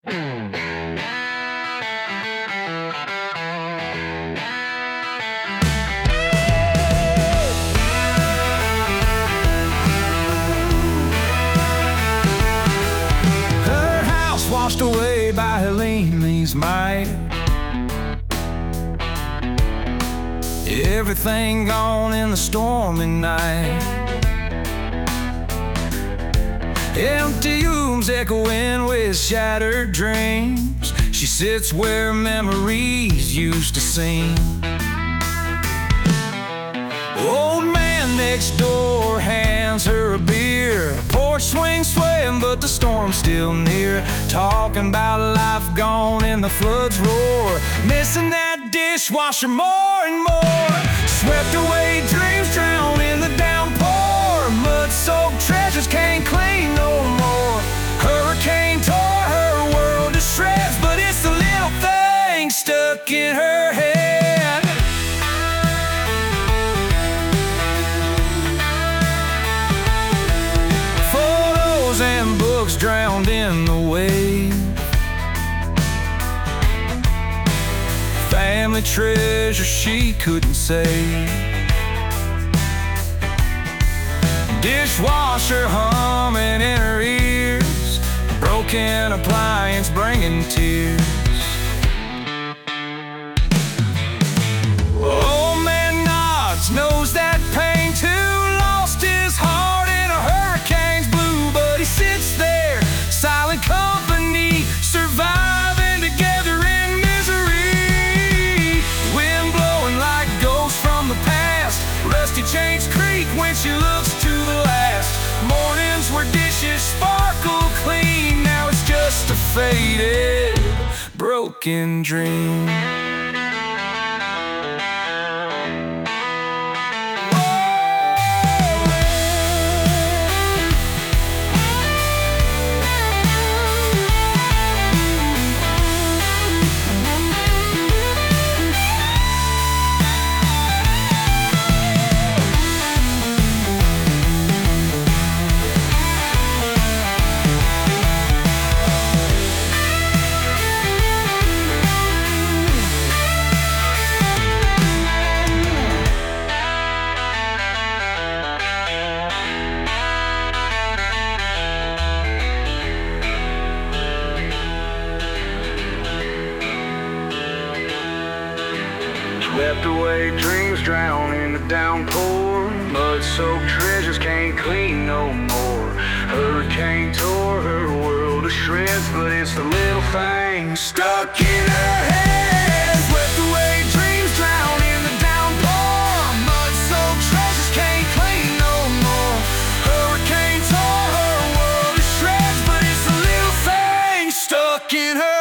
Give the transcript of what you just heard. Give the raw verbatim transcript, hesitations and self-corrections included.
Her house washed away by Helene's might. Everything gone in the stormy night. Empty rooms echoing with shattered dreams. She sits where memories used to sing. Old man next door hands her a beer. Porch swings swaying, but the storm's still near. Talking about life gone in the flood's roar. Missing that dishwasher more and more. Swept away dreams, drowned in the downpour. Mud-soaked treasures can't clean no more. Hurricane tore her world to shreds, but it's the little thing stuck in her head. Photos and books drowned in the wave. Family treasure she couldn't save. Dishwasher humming in her ears. Broken appliance bringing tears. Old man nods, knows that pain too. Lost his heart in a hurricane's blue, but he sits there, silent company, surviving together in misery. Wind blowing like ghosts from the past. Rusty chains creak when she looks to the last. Mornings where dishes sparkle clean. Now it's just a faded, broken dream. Swept away dreams, drown in the downpour. Mud-soaked treasures can't clean no more. Hurricane tore her world to shreds, but it's the little thing stuck in her head. Swept away dreams, drown in the downpour. Mud-soaked treasures can't clean no more. Hurricane tore her world to shreds, but it's the little thing stuck in her